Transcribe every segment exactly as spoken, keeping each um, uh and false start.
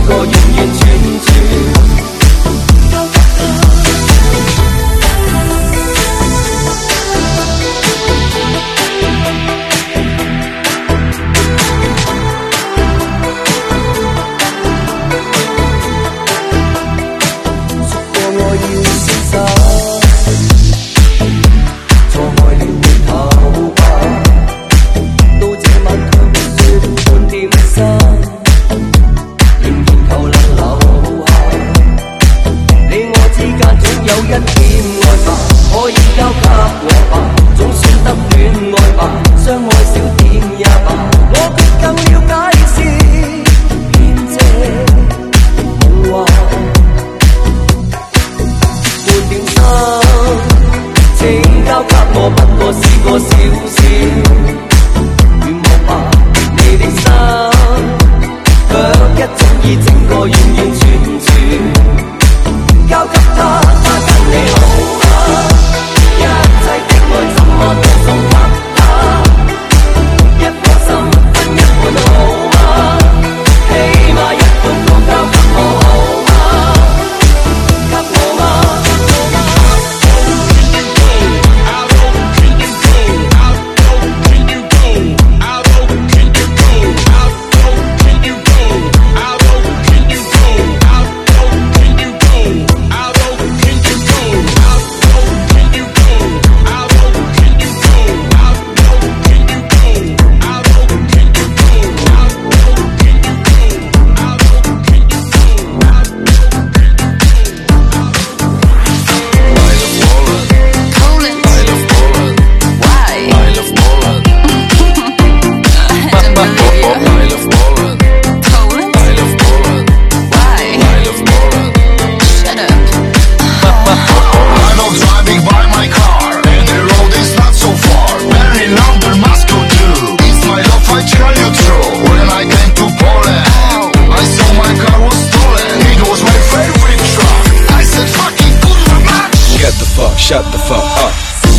个完完全全。 Shut the fuck up。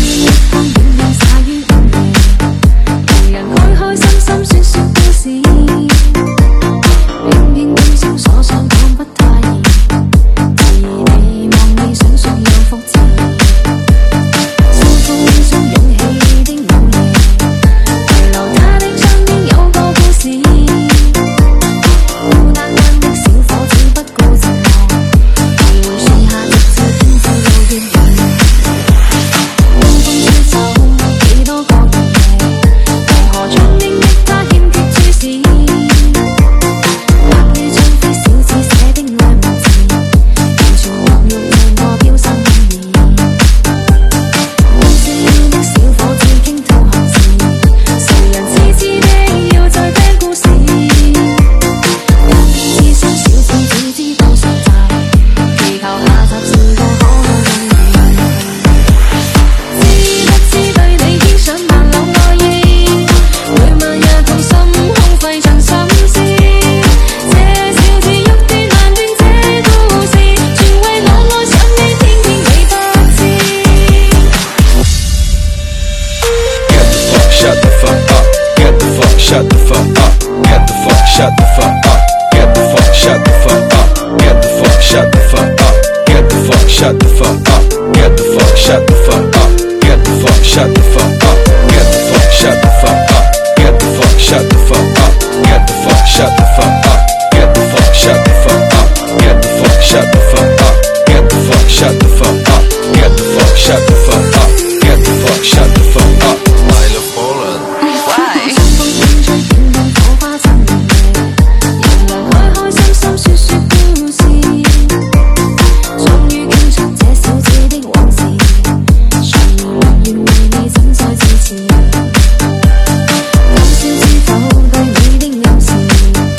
Shut the fuck up, get the fuck, shut the fuck up, get the fuck, shut the fuck up, get the fuck, shut the fuck up, get the fuck, shut the fuck up, get the fuck, shut the fuck up, get the fuck, shut the fuck up, get the fuck, shut the fuck up, get the fuck, shut the fuck up, get the fuck, shut the fuck up, get the fuck, shut the fuck up, get the fuck, shut the fuck up, get the fuck, shut the fuck up, get the fuck, shut the fuck up, get the fuck, shut the fuck up. I love Poland. Why? 今宵是否對你的暗示？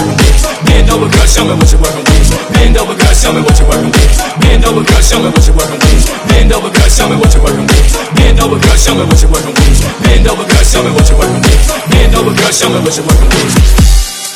working with. Bend over, girl, show me what you working with. Bend over, girl, show me what you working with. Bend over, girl, show me what you working with. Bend over, girl, show me what you working with. Bend over, girl, show me what you working with. Bend over, girl, show me what you working with. Bend over, girl, show me what you working with.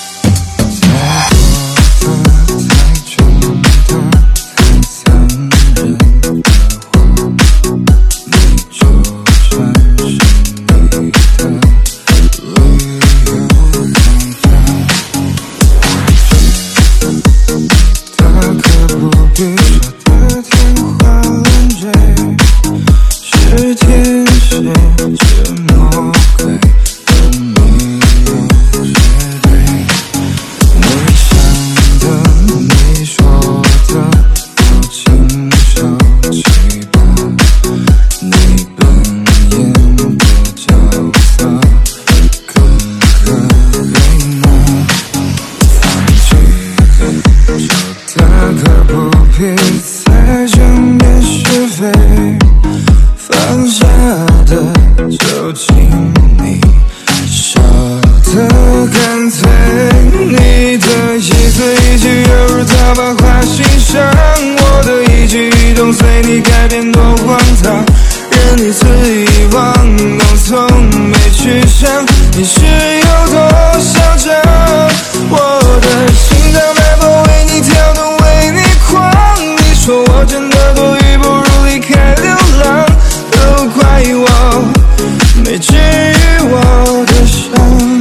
再争辩是非，放下的就请你舍得，干脆你的一字一句犹如刀疤划心上，我的一举一动随你改变多荒唐，任你肆意妄动，从没去想你是有多嚣张，我的心脏脉搏为你跳动，为你狂，你说我真的多余，不如离开流浪，都怪我没治愈我的伤。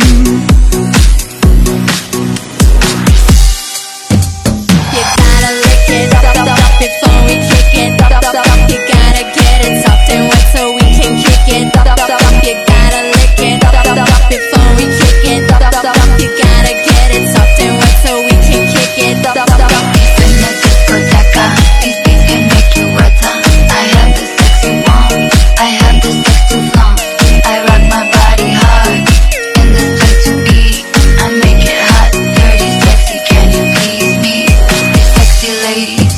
You gotta lick it up, up, up before we kick it up, up, up. You gotta get it soft and wet so we can kick it up, up, up. You gotta lick it up, up, up before we kick it up, up, up. You gotta get it soft and wet so we can kick it up, up, up. En la discoteca, these beats can make you wetter. I have the sex you want, I have the sex too long. I rock my body hard, in this place to be. I make it hot, dirty, sexy. Can you please me, these sexy ladies?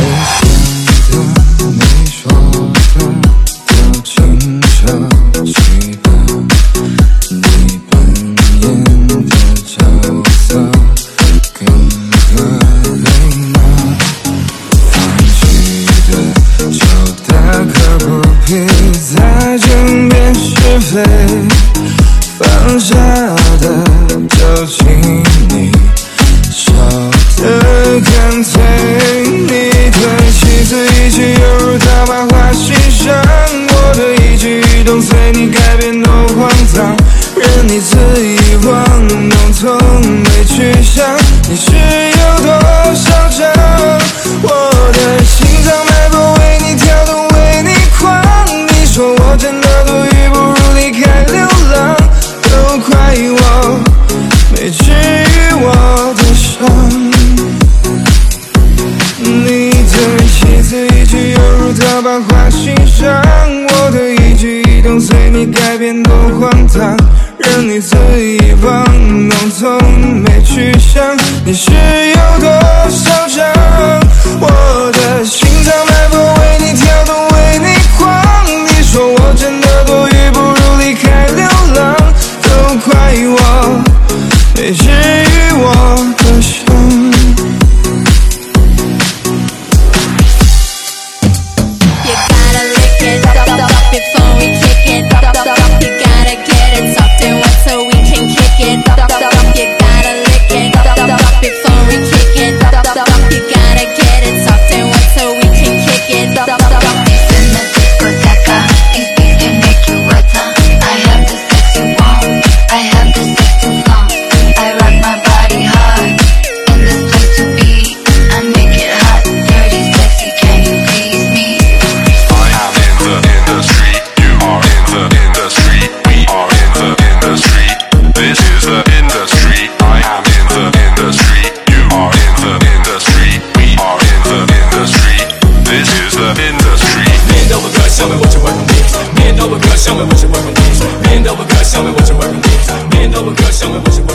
没想的没说的就轻车起吧，你扮演的角色更合理吗？放弃的就大可不必再争辩是非，放下的就请你舍得，干脆你的一字一句犹如刀疤划心上，我的一举一动随你改变多荒唐，任你肆意妄动，从没去想你是有多嚣张，我的心脏脉搏为你跳动，为你狂，你说我真的多余，不如离开流浪，都怪我没治愈我的伤。你的一字一句犹如刀疤划心上，我的一举一动随你改变多荒唐，任你肆意妄动，从没去想你是有多嚣张，我的心脏脉搏为你跳动，为你狂，你说我真的多余，不如离开流浪，都怪我没治愈我的伤。 You gotta lick it up, up, up before we kick it up, up, up. You gotta get it soft and wet so we can kick it up, up, up. You gotta lick it up, up, up before we kick it up, up, up. You gotta get it soft and wet so we can kick it up, up, up. En la discoteca, these beats can make you wetter. I have the sex you want, I have the sex too long. I rock my body hard, in this place to be. I make it hot, dirty, sexy. Can you please me? I am in the industry, you are in the industry, we are in the industry, this is the industry. I am in the industry, you are in the industry, we are in the industry, this is the industry. Bend over, girl, show me what you working with. Bend over, girl, show me what you working with. Bend over, girl, show me what you working with. Bend over, girl, show me what you